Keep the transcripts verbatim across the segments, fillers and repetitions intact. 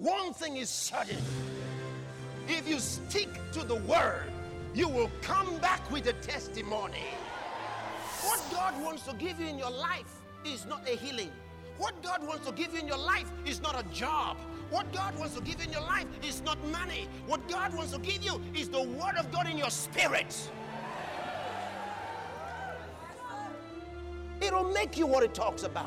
One thing is certain. If you stick to the word, you will come back with a testimony. What God wants to give you in your life is not a healing. What God wants to give you in your life is not a job. What God wants to give you in your life is not money. What God wants to give you is the word of God in your spirit. It'll make you what it talks about.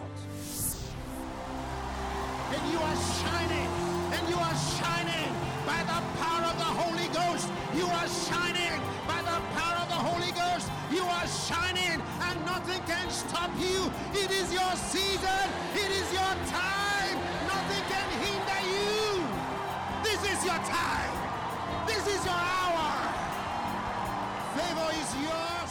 And you are shining, and you are shining by the power of the Holy Ghost. You are shining by the power of the Holy Ghost. You are shining, and nothing can stop you. It is your season. It is your time. Nothing can hinder you. This is your time. This is your hour. Favor is yours.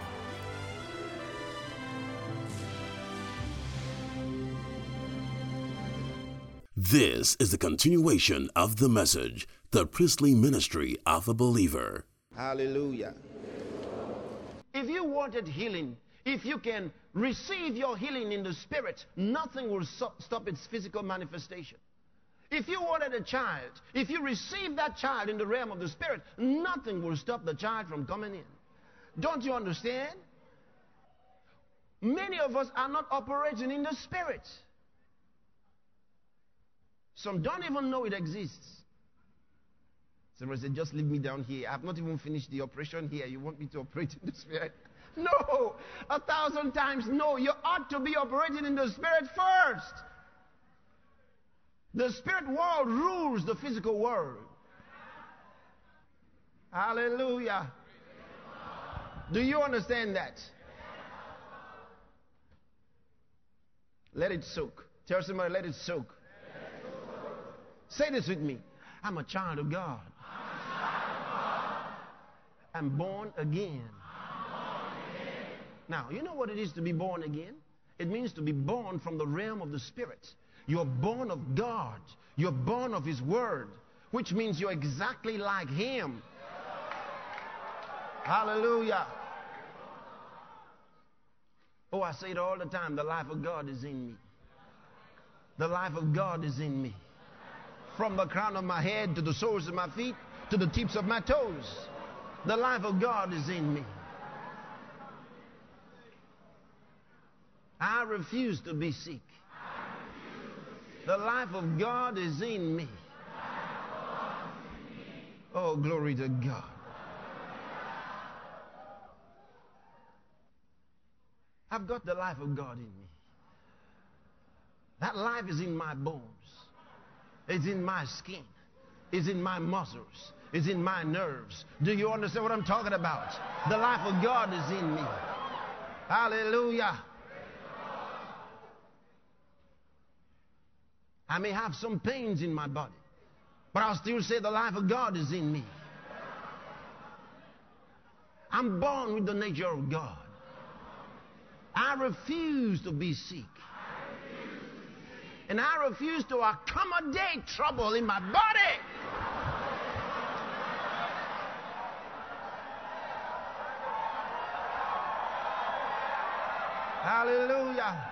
This is the continuation of the message, the priestly ministry of a believer. Hallelujah. If you wanted healing, if you can receive your healing in the spirit, nothing will so- stop its physical manifestation. If you wanted a child, if you receive that child in the realm of the spirit, nothing will stop the child from coming in. Don't you understand? Many of us are not operating in the spirit. Some don't even know it exists. Somebody said, just leave me down here. I have not even finished the operation here. You want me to operate in the spirit? No. A thousand times no. You ought to be operating in the spirit first. The spirit world rules the physical world. Hallelujah. Do you understand that? Let it soak. Tell somebody, let it soak. Say this with me. I'm a child of God. I'm born again. Now, you know what it is to be born again? It means to be born from the realm of the Spirit. You're born of God. You're born of His Word, which means you're exactly like Him. Hallelujah. Oh, I say it all the time. The life of God is in me. The life of God is in me. From the crown of my head to the soles of my feet to the tips of my toes. The life of God is in me. I refuse to be sick. The life of God is in me. Oh, glory to God. I've got the life of God in me. That life is in my bones. It's in my skin. It's in my muscles. It's in my nerves. Do you understand what I'm talking about? The life of God is in me. Hallelujah. I may have some pains in my body, but I'll still say the life of God is in me. I'm born with the nature of God. I refuse to be sick. And I refuse to accommodate trouble in my body. Hallelujah.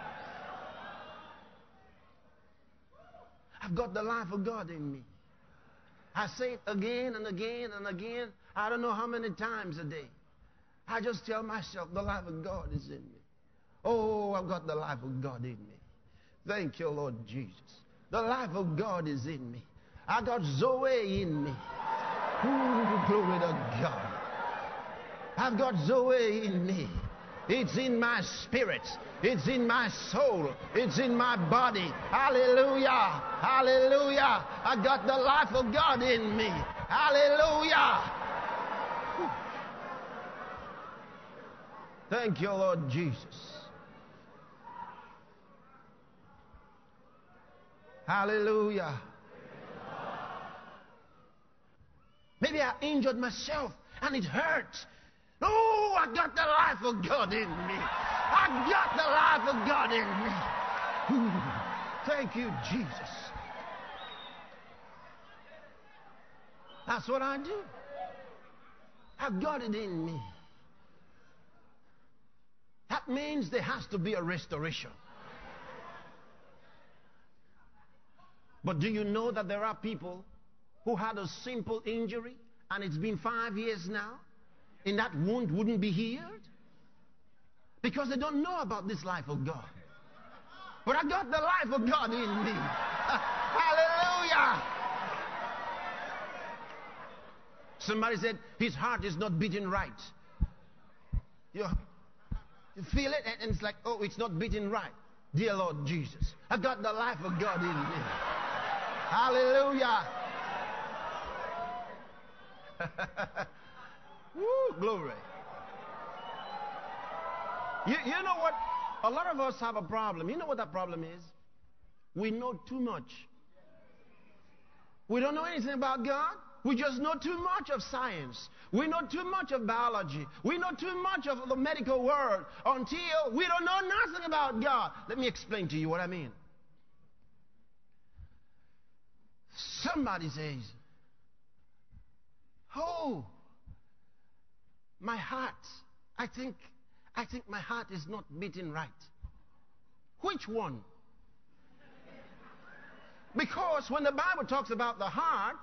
I've got the life of God in me. I say it again and again and again. I don't know how many times a day. I just tell myself the life of God is in me. Oh, I've got the life of God in me. Thank you, Lord Jesus. The life of God is in me. I got Zoe in me. Ooh, glory to God. I've got Zoe in me. It's in my spirit. It's in my soul. It's in my body. Hallelujah. Hallelujah. I got the life of God in me. Hallelujah. Whew. Thank you, Lord Jesus. Hallelujah. Maybe I injured myself and it hurts. Oh, I got the life of God in me. I got the life of God in me. Ooh, thank you, Jesus. That's what I do. I've got it in me. That means there has to be a restoration. But do you know that there are people who had a simple injury and it's been five years now and that wound wouldn't be healed? Because they don't know about this life of God. But I got the life of God in me. Hallelujah. Somebody said his heart is not beating right. You, you feel it and it's like, oh, it's not beating right. Dear Lord Jesus, I got the life of God in me. Hallelujah. Woo, glory. You, you know what? A lot of us have a problem. You know what that problem is? We know too much. We don't know anything about God. We just know too much of science. We know too much of biology. We know too much of the medical world until we don't know nothing about God. Let me explain to you what I mean. Somebody says, oh, my heart, I think, I think my heart is not beating right. Which one? Because when the Bible talks about the heart,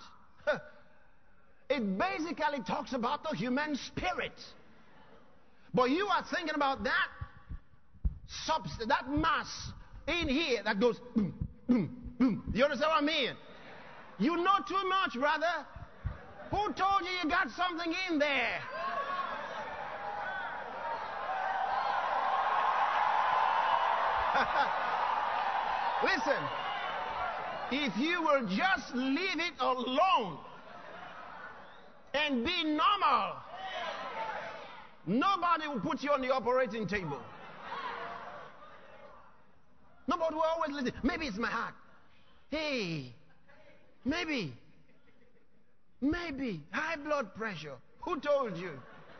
it basically talks about the human spirit. But you are thinking about that substance, that mass in here that goes boom, boom, boom. You understand what I mean? You know too much, brother. Who told you you got something in there? Listen, if you will just leave it alone and be normal, nobody will put you on the operating table. Nobody will always listen. Maybe it's my heart. Hey, maybe, maybe high blood pressure. Who told you?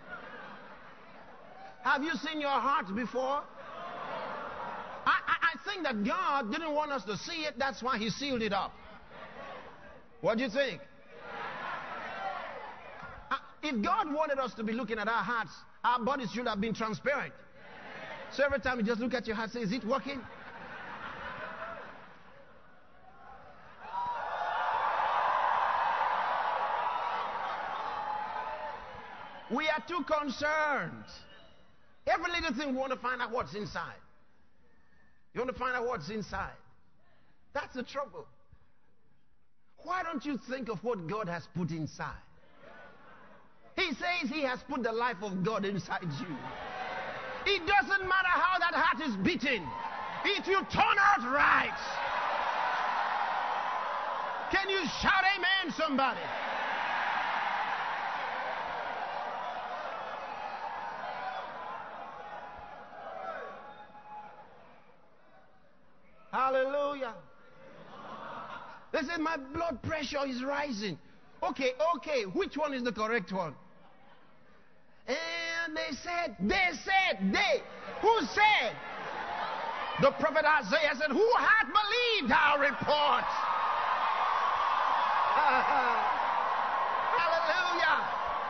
Have you seen your heart before? I, I, I think that God didn't want us to see it. That's why he sealed it up. What do you think? Uh, if God wanted us to be looking at our hearts, our bodies should have been transparent. So every time you just look at your heart, say, is it working? We are too concerned. Every little thing we want to find out what's inside. You want to find out what's inside. That's the trouble. Why don't you think of what God has put inside? He says he has put the life of God inside you. It doesn't matter how that heart is beating. If you turn out right. Can you shout amen, somebody? Hallelujah. They said my blood pressure is rising. Okay, okay, which one is the correct one? And they said, they said, they. Who said? The prophet Isaiah said, who hath believed our report? Hallelujah.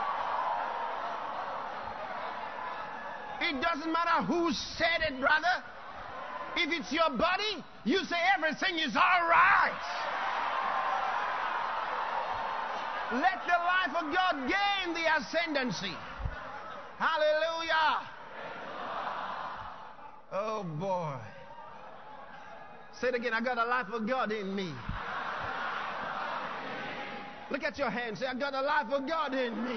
It doesn't matter who said it, brother. If it's your body, you say everything is all right. Let the life of God gain the ascendancy. Hallelujah. Oh boy. Say it again. I got a life of God in me. Look at your hand. Say, I got a life of God in me.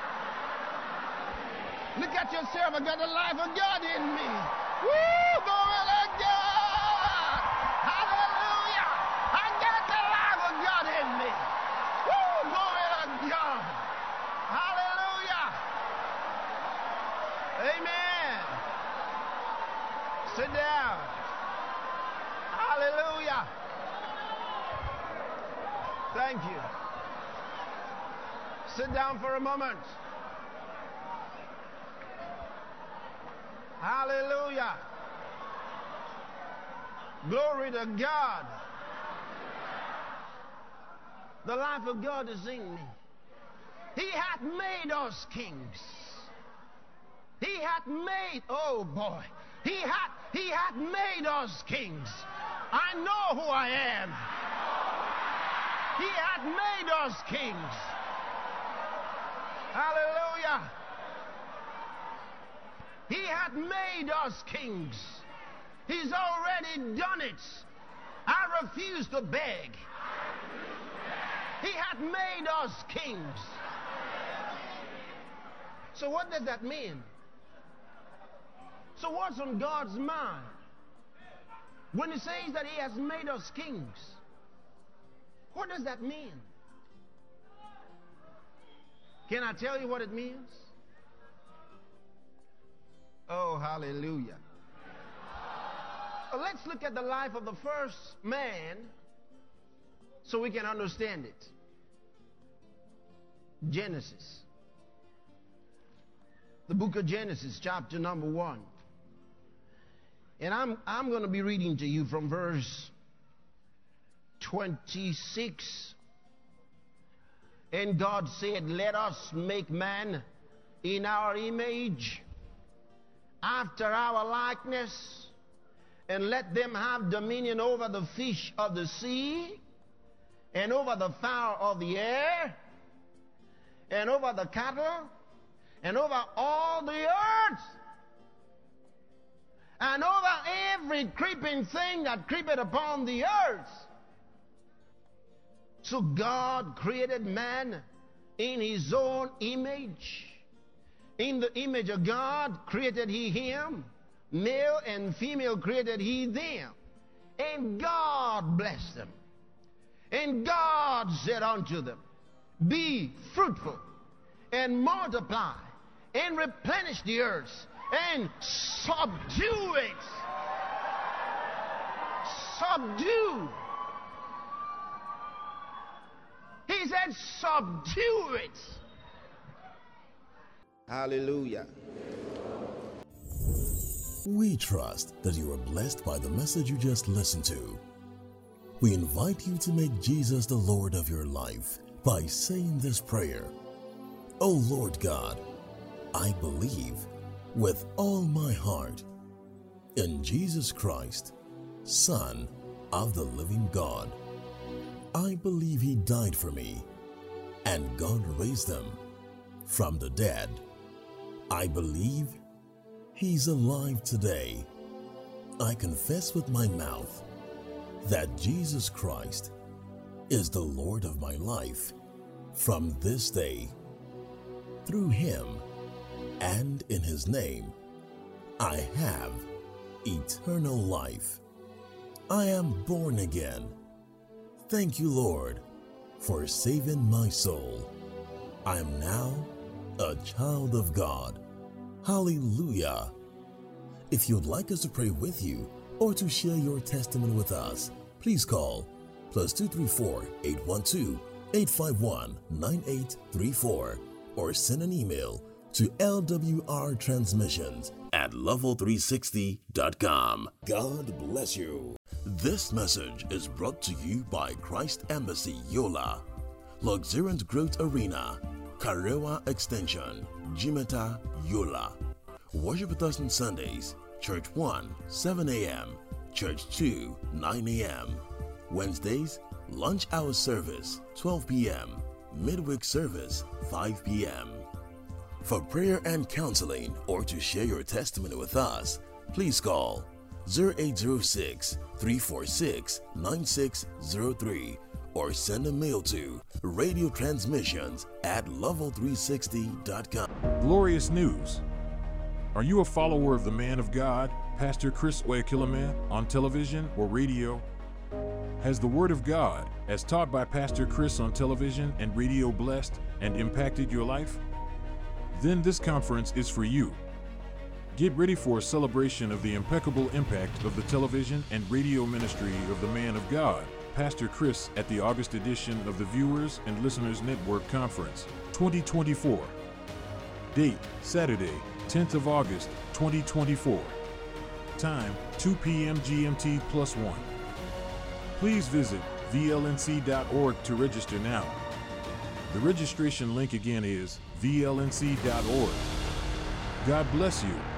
Look at yourself. I got a life of God in me. Woo! Glory to God! Hallelujah! I got the life of God in me. Woo! Glory to God! Hallelujah! Amen. Sit down. Hallelujah. Thank you. Sit down for a moment. Hallelujah. Glory to God. The life of God is in me. He hath made us kings. He hath made, oh boy, he hath, he hath made us kings. I know who I am. He hath made us kings. Hallelujah. He hath made us kings. He's already done it. I refuse to beg. He hath made us kings. So what does that mean? So what's on God's mind when He says that He has made us kings? What does that mean? Can I tell you what it means? Oh, hallelujah. Let's look at the life of the first man so we can understand it. Genesis. The book of Genesis, chapter number one. And I'm, I'm going to be reading to you from verse twenty-six. And God said, let us make man in our image, after our likeness, and let them have dominion over the fish of the sea, and over the fowl of the air, and over the cattle, and over all the earth, and over every creeping thing that creepeth upon the earth. So God created man in His own image. In the image of God created He him. Male and female created He them. And God blessed them. And God said unto them, be fruitful and multiply and replenish the earth and subdue it. Subdue. He said, subdue it. Hallelujah. We trust that you are blessed by the message you just listened to. We invite you to make Jesus the Lord of your life by saying this prayer. O Lord God, I believe with all my heart in Jesus Christ, Son of the living God. I believe He died for me, and God raised Him from the dead. I believe He's alive today. I confess with my mouth that Jesus Christ is the Lord of my life from this day. Through Him and in His name, I have eternal life. I am born again. Thank you, Lord, for saving my soul. I am now a child of God. Hallelujah. If you'd like us to pray with you or to share your testimony with us, please call plus two three four, eight one two, eight five one, nine eight three four or send an email to L W R transmissions at level three sixty dot com. God bless you. This message is brought to you by Christ Embassy Yola, Luxuriant Growth Arena, Karewa Extension, Jimeta, Yola. Worship with us on Sundays, Church one, seven a m, Church two, nine a m Wednesdays, lunch hour service, twelve p m Midweek service, five p m For prayer and counseling or to share your testimony with us, please call zero eight zero six, three four six, nine six zero three or send a mail to radio transmissions at level three sixty dot com. Glorious news. Are you a follower of the man of God, Pastor Chris Oyakhilome, on television or radio? Has the Word of God, as taught by Pastor Chris on television and radio, blessed and impacted your life? Then this conference is for you. Get ready for a celebration of the impeccable impact of the television and radio ministry of the man of God, Pastor Chris, at the August edition of the Viewers and Listeners Network Conference twenty twenty-four. Date, Saturday, tenth of August, twenty twenty-four. Time, two p m G M T plus one. Please visit V L N C dot org to register now. The registration link again is V L N C dot org. God bless you.